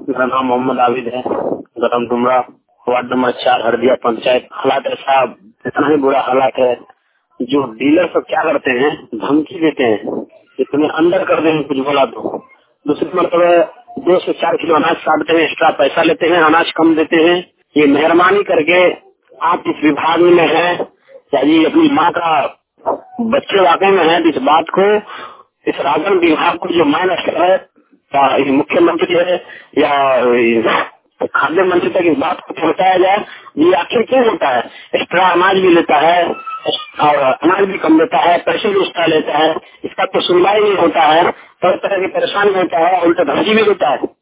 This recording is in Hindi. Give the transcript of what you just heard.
मेरा नाम मोहम्मद आबिद है। गरम डुमरा, वार्ड नंबर 4, हरदिया पंचायत। हालात ऐसा, इतना ही बुरा हालात है। जो डीलर सब क्या करते हैं, धमकी देते हैं कि तुम्हें अंदर कर देंगे कुछ बोला तो। दूसरी मरतबा 2 से 4 किलो अनाज काटते हैं, एक्स्ट्रा पैसा लेते हैं, अनाज कम देते हैं। ये मेहरबानी करके आप इस विभाग में है या ये अपनी माँ का बच्चे वाकई में है, इस बात को, इस राजन विभाग को जो माइनस्टर है या मुख्यमंत्री है या खाद्य मंत्री तक इस बात को पहुँचाया जाए। ये आखिर क्यों होता है? एक्स्ट्रा अनाज भी लेता है और अनाज भी कम देता है, पैसे भी एक्स्ट्रा लेता है, इसका तो सुनवाई नहीं होता है, तरह तरह की परेशानी होता है, उल्टा धमकी भी देता है।